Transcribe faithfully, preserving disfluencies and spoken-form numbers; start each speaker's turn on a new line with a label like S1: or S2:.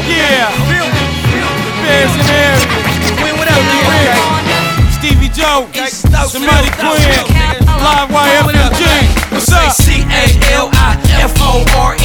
S1: Yeah. Bears in the area. Stevie Joe. Somebody Quinn. Live Y F M G. What's up?
S2: C A L I F O R